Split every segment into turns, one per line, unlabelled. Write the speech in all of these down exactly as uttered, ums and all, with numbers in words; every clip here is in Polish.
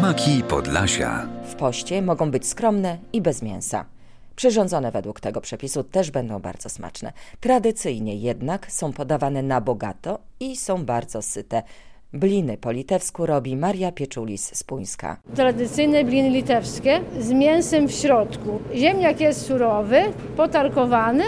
Smaki Podlasia.
W poście mogą być skromne i bez mięsa. Przyrządzone według tego przepisu też będą bardzo smaczne. Tradycyjnie jednak są podawane na bogato i są bardzo syte. Bliny po litewsku robi Maria Pieczulis z Puńska.
Tradycyjne bliny litewskie z mięsem w środku. Ziemniak jest surowy, potarkowany.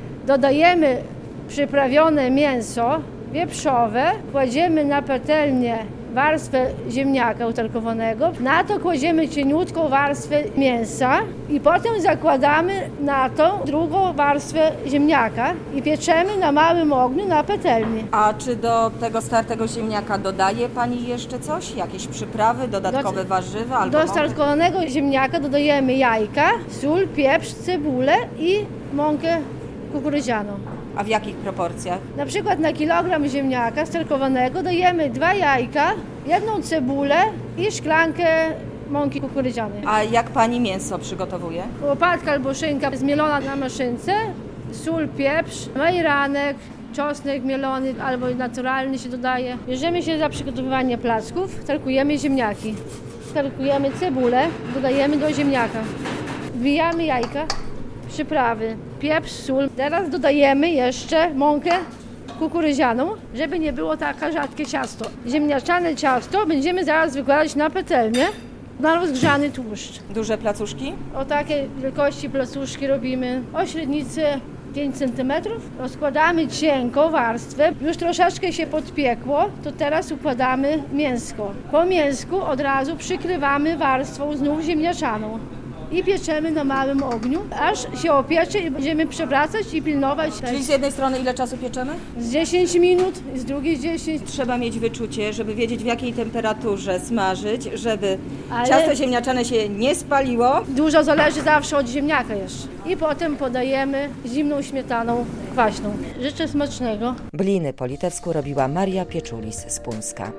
Dodajemy przyprawione mięso wieprzowe. Kładziemy na patelnię warstwę ziemniaka utarkowanego. Na to kładziemy cieniutką warstwę mięsa i potem zakładamy na to drugą warstwę ziemniaka i pieczemy na małym ogniu na patelni.
A czy do tego startego ziemniaka dodaje Pani jeszcze coś? Jakieś przyprawy, dodatkowe
do,
warzywa? Albo
do starkowanego ziemniaka dodajemy jajka, sól, pieprz, cebulę i mąkę kukurydzianą.
A w jakich proporcjach?
Na przykład na kilogram ziemniaka starkowanego dajemy dwa jajka, jedną cebulę i szklankę mąki kukurydzianej.
A jak Pani mięso przygotowuje?
Łopatka albo szynka zmielona na maszynce, sól, pieprz, majeranek, czosnek mielony albo naturalny się dodaje. Bierzemy się za przygotowywanie placków, tarkujemy ziemniaki. Tarkujemy cebulę, dodajemy do ziemniaka. Wbijamy jajka, przyprawy, pieprz, sól. Teraz dodajemy jeszcze mąkę kukurydzianą, żeby nie było takie rzadkie ciasto. Ziemniaczane ciasto będziemy zaraz wykładać na patelnię na rozgrzany tłuszcz.
Duże placuszki?
O takiej wielkości placuszki robimy o średnicy pięć centymetrów. Rozkładamy cienką warstwę. Już troszeczkę się podpiekło, to teraz układamy mięsko. Po mięsku od razu przykrywamy warstwą znów ziemniaczaną. I pieczemy na małym ogniu, aż się opiecze i będziemy przewracać i pilnować.
Czyli z jednej strony ile czasu pieczemy?
Z dziesięć minut, z drugiej dziesięć.
Trzeba mieć wyczucie, żeby wiedzieć w jakiej temperaturze smażyć, żeby
Ale
ciasto ziemniaczane się nie spaliło.
Dużo zależy zawsze od ziemniaka jeszcze. I potem podajemy zimną śmietaną kwaśną. Życzę smacznego.
Bliny po litewsku robiła Maria Pieczulis z Puńska.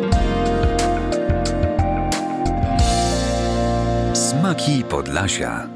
Smaki Podlasia.